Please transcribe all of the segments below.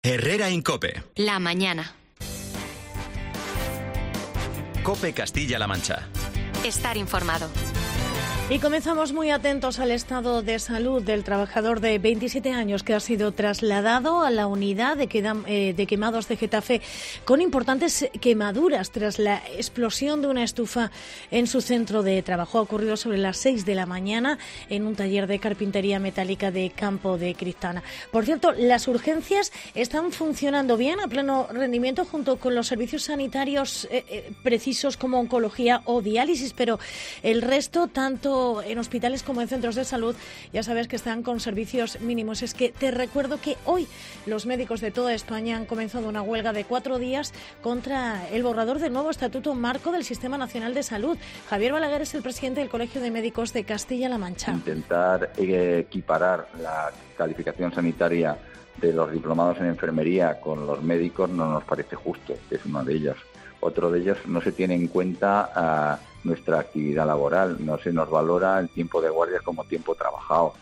Herrera en COPE. La mañana. COPE Castilla-La Mancha. Estar informado. Y comenzamos muy atentos al estado de salud del trabajador de 27 años que ha sido trasladado a la unidad de quemados de Getafe con importantes quemaduras tras la explosión de una estufa en su centro de trabajo. Ha ocurrido sobre las 6 de la mañana en un taller de carpintería metálica de Campo de Criptana. Por cierto, las urgencias están funcionando bien a pleno rendimiento junto con los servicios sanitarios precisos como oncología o diálisis, pero el resto, tanto en hospitales como en centros de salud, ya sabes que están con servicios mínimos. Es que te recuerdo que hoy los médicos de toda España han comenzado una huelga de 4 días contra el borrador del nuevo Estatuto Marco del Sistema Nacional de Salud. Javier Balaguer es el presidente del Colegio de Médicos de Castilla-La Mancha. Intentar equiparar la calificación sanitaria de los diplomados en enfermería con los médicos no nos parece justo, que es uno de ellos. Otro de ellos, no se tiene en cuenta nuestra actividad laboral, no se nos valora el tiempo de guardias como tiempo trabajado.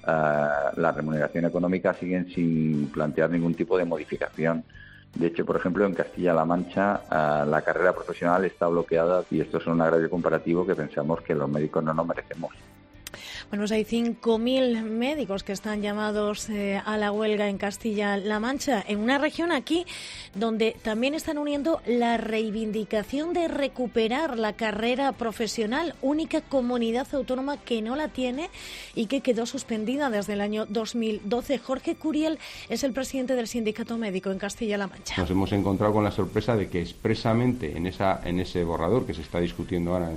La remuneración económica siguen sin plantear ningún tipo de modificación. De hecho, por ejemplo, en Castilla-La Mancha la carrera profesional está bloqueada y esto es un agravio comparativo que pensamos que los médicos no nos merecemos. Bueno, pues hay 5.000 médicos que están llamados a la huelga en Castilla-La Mancha, en una región aquí donde también están uniendo la reivindicación de recuperar la carrera profesional, única comunidad autónoma que no la tiene y que quedó suspendida desde el año 2012. Jorge Curiel es el presidente del Sindicato Médico en Castilla-La Mancha. Nos hemos encontrado con la sorpresa de que expresamente en ese borrador que se está discutiendo ahora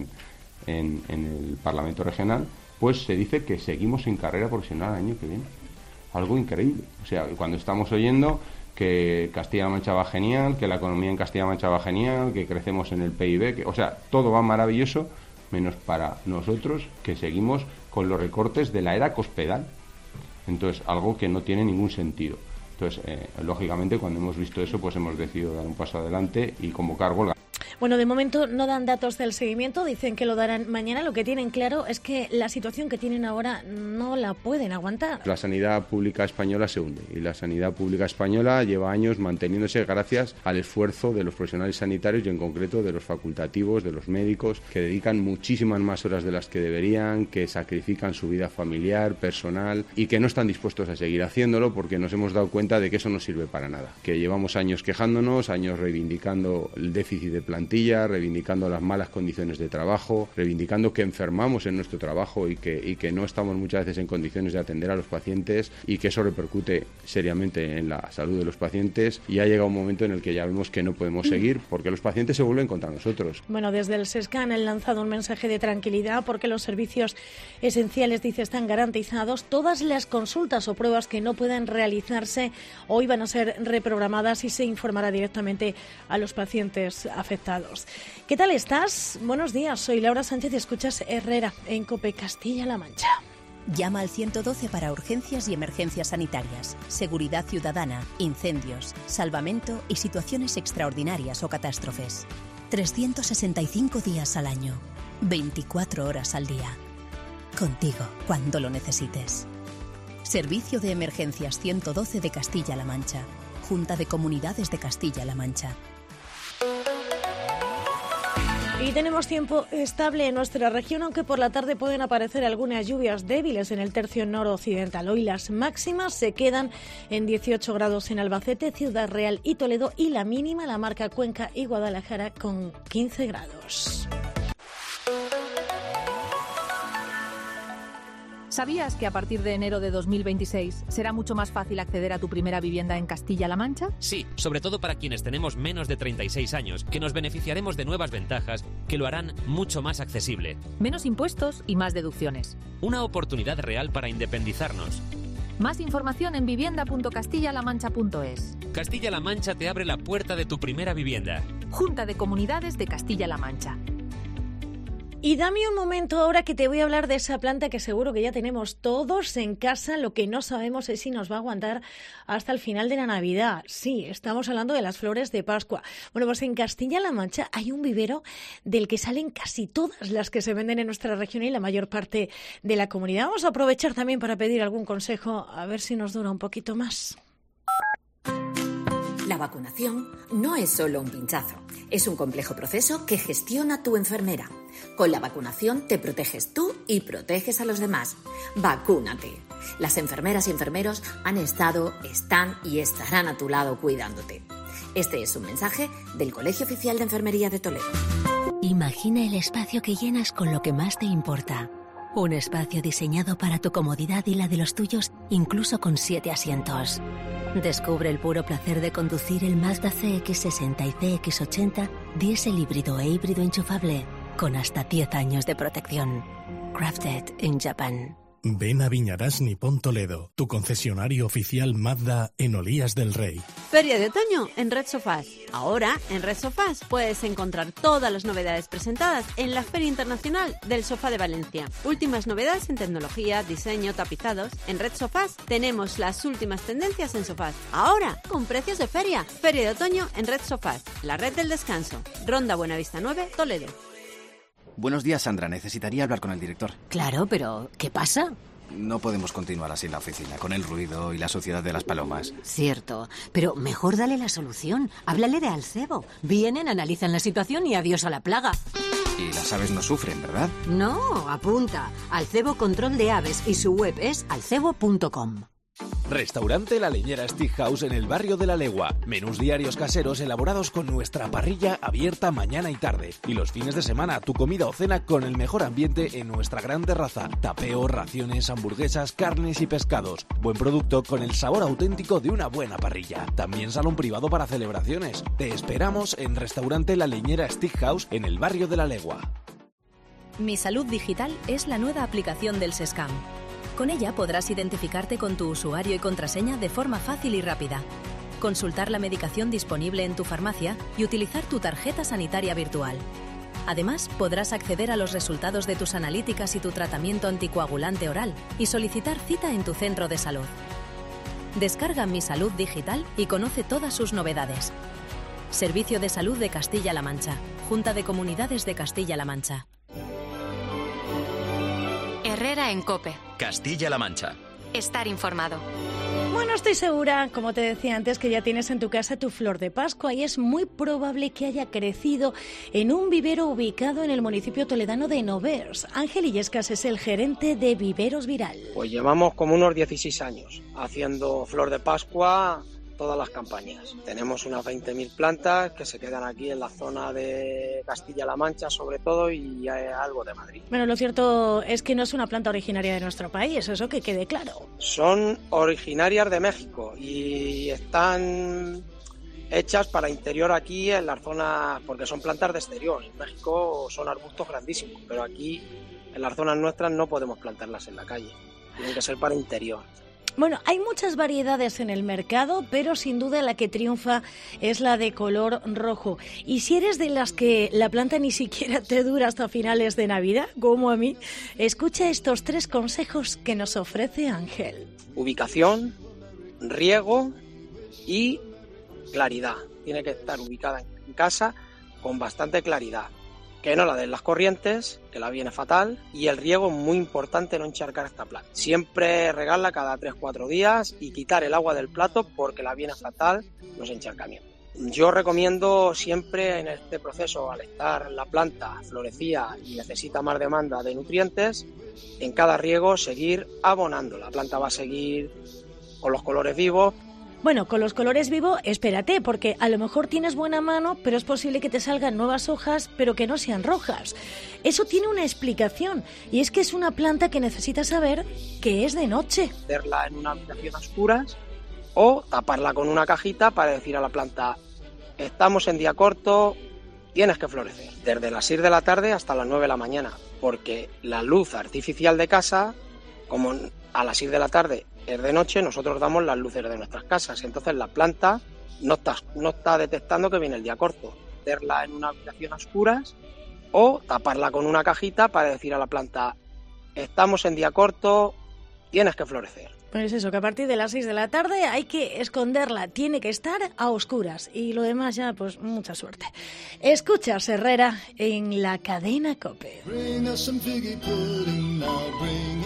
en el Parlamento Regional, pues se dice que seguimos en carrera profesional el año que viene. Algo increíble. O sea, cuando estamos oyendo que Castilla-La Mancha va genial, que la economía en Castilla-La Mancha va genial, que crecemos en el PIB, o sea, todo va maravilloso, menos para nosotros que seguimos con los recortes de la era Cospedal. Entonces, algo que no tiene ningún sentido. Entonces, lógicamente, cuando hemos visto eso, pues hemos decidido dar un paso adelante y convocar huelga. Bueno, de momento no dan datos del seguimiento, dicen que lo darán mañana. Lo que tienen claro es que la situación que tienen ahora no la pueden aguantar. La sanidad pública española se hunde y la sanidad pública española lleva años manteniéndose gracias al esfuerzo de los profesionales sanitarios y en concreto de los facultativos, de los médicos, que dedican muchísimas más horas de las que deberían, que sacrifican su vida familiar, personal y que no están dispuestos a seguir haciéndolo porque nos hemos dado cuenta de que eso no sirve para nada. Que llevamos años quejándonos, años reivindicando el déficit de plantilla, reivindicando las malas condiciones de trabajo, reivindicando que enfermamos en nuestro trabajo y que no estamos muchas veces en condiciones de atender a los pacientes y que eso repercute seriamente en la salud de los pacientes, y ha llegado un momento en el que ya vemos que no podemos seguir porque los pacientes se vuelven contra nosotros. Bueno, desde el SESCAN han lanzado un mensaje de tranquilidad porque los servicios esenciales, dice, están garantizados. Todas las consultas o pruebas que no puedan realizarse hoy van a ser reprogramadas y se informará directamente a los pacientes afectados. ¿Qué tal estás? Buenos días, soy Laura Sánchez y escuchas Herrera en COPE Castilla-La Mancha. Llama al 112 para urgencias y emergencias sanitarias, seguridad ciudadana, incendios, salvamento y situaciones extraordinarias o catástrofes. 365 días al año, 24 horas al día. Contigo cuando lo necesites. Servicio de Emergencias 112 de Castilla-La Mancha. Junta de Comunidades de Castilla-La Mancha. Y tenemos tiempo estable en nuestra región, aunque por la tarde pueden aparecer algunas lluvias débiles en el tercio noroccidental. Hoy las máximas se quedan en 18 grados en Albacete, Ciudad Real y Toledo, y la mínima la marca Cuenca y Guadalajara con 15 grados. ¿Sabías que a partir de enero de 2026 será mucho más fácil acceder a tu primera vivienda en Castilla-La Mancha? Sí, sobre todo para quienes tenemos menos de 36 años, que nos beneficiaremos de nuevas ventajas que lo harán mucho más accesible. Menos impuestos y más deducciones. Una oportunidad real para independizarnos. Más información en vivienda.castillalamancha.es. Castilla-La Mancha te abre la puerta de tu primera vivienda. Junta de Comunidades de Castilla-La Mancha. Y dame un momento ahora que te voy a hablar de esa planta que seguro que ya tenemos todos en casa. Lo que no sabemos es si nos va a aguantar hasta el final de la Navidad. Sí, estamos hablando de las flores de Pascua. Bueno, pues en Castilla-La Mancha hay un vivero del que salen casi todas las que se venden en nuestra región y la mayor parte de la comunidad. Vamos a aprovechar también para pedir algún consejo, a ver si nos dura un poquito más. La vacunación no es solo un pinchazo, es un complejo proceso que gestiona tu enfermera. Con la vacunación te proteges tú y proteges a los demás. ¡Vacúnate! Las enfermeras y enfermeros han estado, están y estarán a tu lado cuidándote. Este es un mensaje del Colegio Oficial de Enfermería de Toledo. Imagina el espacio que llenas con lo que más te importa. Un espacio diseñado para tu comodidad y la de los tuyos, incluso con 7 asientos. Descubre el puro placer de conducir el Mazda CX-60 y CX-80, diésel híbrido e híbrido enchufable, con hasta 10 años de protección. Crafted in Japan. Ven a Viñarás Nippon Toledo, tu concesionario oficial Mazda en Olías del Rey. Feria de otoño en Red Sofás. Ahora, en Red Sofás, puedes encontrar todas las novedades presentadas en la Feria Internacional del Sofá de Valencia. Últimas novedades en tecnología, diseño, tapizados. En Red Sofás tenemos las últimas tendencias en sofás. Ahora, con precios de feria. Feria de otoño en Red Sofás, la red del descanso. Ronda Buenavista 9, Toledo. Buenos días, Sandra. Necesitaría hablar con el director. Claro, pero ¿qué pasa? No podemos continuar así en la oficina, con el ruido y la suciedad de las palomas. Cierto, pero mejor dale la solución. Háblale de Alcebo. Vienen, analizan la situación y adiós a la plaga. Y las aves no sufren, ¿verdad? No, apunta. Alcebo Control de Aves y su web es alcebo.com. Restaurante La Leñera Steakhouse en el barrio de La Legua. Menús diarios caseros elaborados con nuestra parrilla abierta mañana y tarde. Y los fines de semana, tu comida o cena con el mejor ambiente en nuestra gran terraza. Tapeo, raciones, hamburguesas, carnes y pescados. Buen producto con el sabor auténtico de una buena parrilla. También salón privado para celebraciones. Te esperamos en Restaurante La Leñera Steakhouse en el barrio de La Legua. Mi Salud Digital es la nueva aplicación del SESCAM. Con ella podrás identificarte con tu usuario y contraseña de forma fácil y rápida, consultar la medicación disponible en tu farmacia y utilizar tu tarjeta sanitaria virtual. Además, podrás acceder a los resultados de tus analíticas y tu tratamiento anticoagulante oral y solicitar cita en tu centro de salud. Descarga Mi Salud Digital y conoce todas sus novedades. Servicio de Salud de Castilla-La Mancha. Junta de Comunidades de Castilla-La Mancha. Herrera en COPE. Castilla-La Mancha. Estar informado. Bueno, estoy segura, como te decía antes, que ya tienes en tu casa tu flor de Pascua y es muy probable que haya crecido en un vivero ubicado en el municipio toledano de Novers. Ángel Illescas es el gerente de Viveros Viral. Pues llevamos como unos 16 años haciendo flor de Pascua todas las campañas. Tenemos unas 20.000 plantas que se quedan aquí en la zona de Castilla-La Mancha sobre todo y algo de Madrid. Bueno, lo cierto es que no es una planta originaria de nuestro país, eso que quede claro. Son originarias de México y están hechas para interior aquí en las zonas, porque son plantas de exterior. En México son arbustos grandísimos, pero aquí en las zonas nuestras no podemos plantarlas en la calle, tienen que ser para interior. Bueno, hay muchas variedades en el mercado, pero sin duda la que triunfa es la de color rojo. Y si eres de las que la planta ni siquiera te dura hasta finales de Navidad, como a mí, escucha estos 3 consejos que nos ofrece Ángel. Ubicación, riego y claridad. Tiene que estar ubicada en casa con bastante claridad. Que no la den las corrientes, que la viene fatal, y el riego es muy importante, no encharcar esta planta. Siempre regarla cada 3-4 días y quitar el agua del plato porque la viene fatal los encharcamientos. Yo recomiendo siempre en este proceso, al estar la planta florecida y necesita más demanda de nutrientes, en cada riego seguir abonando. La planta va a seguir con los colores vivos. Bueno, con los colores vivos, espérate, porque a lo mejor tienes buena mano, pero es posible que te salgan nuevas hojas, pero que no sean rojas. Eso tiene una explicación, y es que es una planta que necesita saber que es de noche. Meterla en una habitación a oscuras o taparla con una cajita para decir a la planta, estamos en día corto, tienes que florecer. Desde las 6 de la tarde hasta las 9 de la mañana, porque la luz artificial de casa, como a las 6 de la tarde es de noche, nosotros damos las luces de nuestras casas, entonces la planta no está detectando que viene el día corto. Meterla en una habitación a oscuras o taparla con una cajita para decir a la planta, estamos en día corto, tienes que florecer. Pues eso, que a partir de las 6 de la tarde hay que esconderla, tiene que estar a oscuras y lo demás ya, pues mucha suerte. Escuchas Herrera en la cadena COPE.